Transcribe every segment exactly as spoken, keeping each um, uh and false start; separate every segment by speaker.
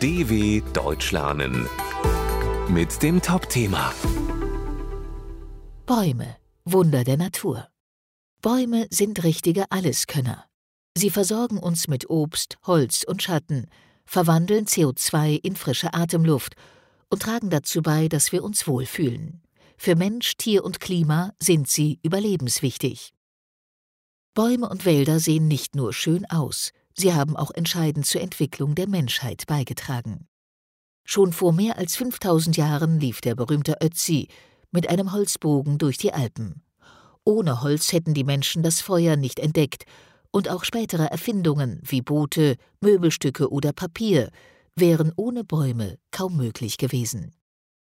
Speaker 1: D W Deutsch lernen mit dem Top-Thema
Speaker 2: Bäume, Wunder der Natur. Bäume sind richtige Alleskönner. Sie versorgen uns mit Obst, Holz und Schatten, verwandeln C O zwei in frische Atemluft und tragen dazu bei, dass wir uns wohlfühlen. Für Mensch, Tier und Klima sind sie überlebenswichtig. Bäume und Wälder sehen nicht nur schön aus, sie haben auch entscheidend zur Entwicklung der Menschheit beigetragen. Schon vor mehr als fünftausend Jahren lief der berühmte Ötzi mit einem Holzbogen durch die Alpen. Ohne Holz hätten die Menschen das Feuer nicht entdeckt und auch spätere Erfindungen wie Boote, Möbelstücke oder Papier wären ohne Bäume kaum möglich gewesen.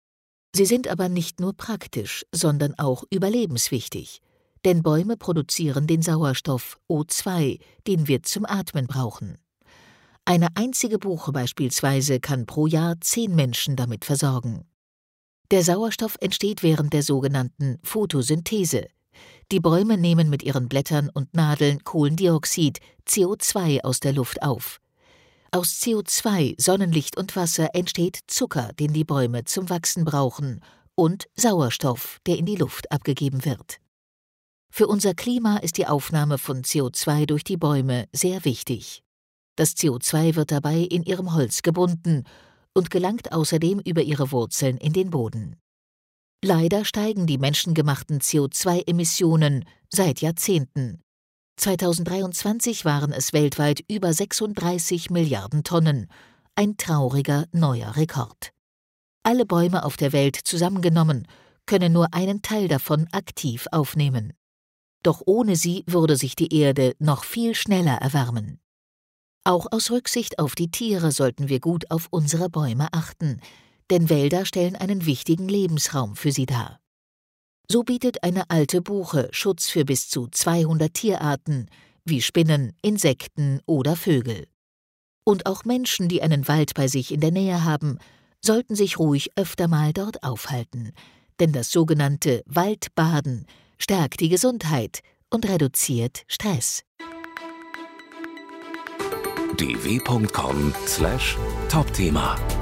Speaker 2: Sie sind aber nicht nur praktisch, sondern auch überlebenswichtig, denn Bäume produzieren den Sauerstoff O zwei, den wir zum Atmen brauchen. Eine einzige Buche beispielsweise kann pro Jahr zehn Menschen damit versorgen. Der Sauerstoff entsteht während der sogenannten Photosynthese. Die Bäume nehmen mit ihren Blättern und Nadeln Kohlendioxid, C O zwei aus der Luft auf. Aus C O zwei, Sonnenlicht und Wasser entsteht Zucker, den die Bäume zum Wachsen brauchen, und Sauerstoff, der in die Luft abgegeben wird. Für unser Klima ist die Aufnahme von C O zwei durch die Bäume sehr wichtig. Das C O zwei wird dabei in ihrem Holz gebunden und gelangt außerdem über ihre Wurzeln in den Boden. Leider steigen die menschengemachten C O zwei Emissionen seit Jahrzehnten. zweitausenddreiundzwanzig waren es weltweit über sechsunddreißig Milliarden Tonnen, ein trauriger neuer Rekord. Alle Bäume auf der Welt zusammengenommen können nur einen Teil davon aktiv aufnehmen. Doch ohne sie würde sich die Erde noch viel schneller erwärmen. Auch aus Rücksicht auf die Tiere sollten wir gut auf unsere Bäume achten, denn Wälder stellen einen wichtigen Lebensraum für sie dar. So bietet eine alte Buche Schutz für bis zu zweihundert Tierarten, wie Spinnen, Insekten oder Vögel. Und auch Menschen, die einen Wald bei sich in der Nähe haben, sollten sich ruhig öfter mal dort aufhalten, denn das sogenannte Waldbaden stärkt die Gesundheit und reduziert Stress.
Speaker 1: d w punkt com slash Top-Thema